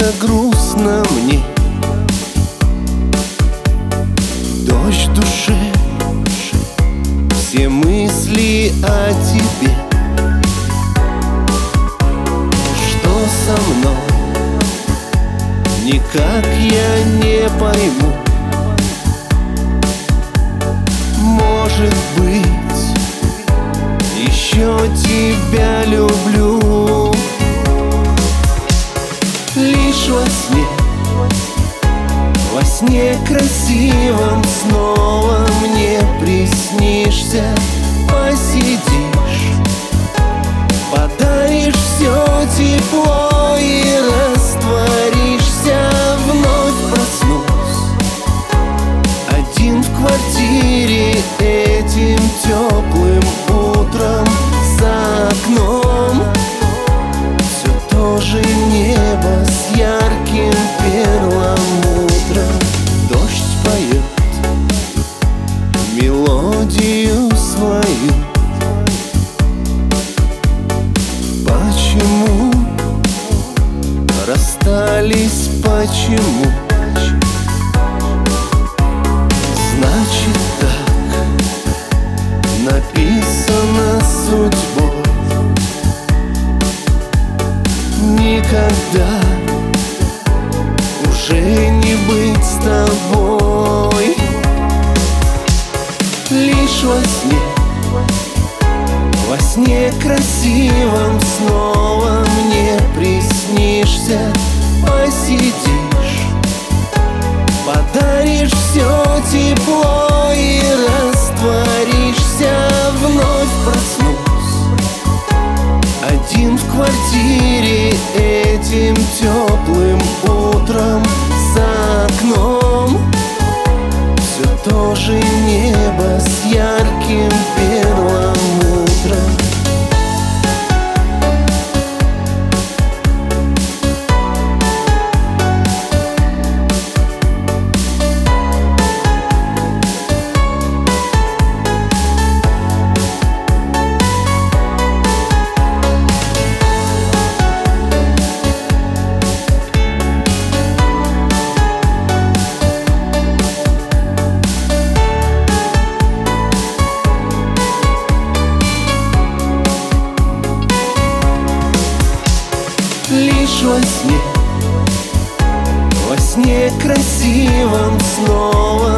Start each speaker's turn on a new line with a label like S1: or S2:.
S1: как-то грустно мне. Дождь в душе, все мысли о тебе. Что со мной, никак я не пойму. Может быть, еще тебя люблю. Лишь во сне красивом снова мне приснишься. Посидишь, подаришь все тепло и растворишься. Вновь проснусь один в квартире этим теплым утром. За окном все то же небо с ярким перламутром. Дождь поет мелодию свою. Почему расстались, почему? Значит, так написано судьбой. Никогда уже не быть с тобой. Лишь во сне красивом снова мне приснишься. Посидишь, подаришь все тепло и растворишься. Вновь проснусь один в квартире этим теплым утром. За окном все то же небо с ярким перламутром. Лишь во сне красивом снова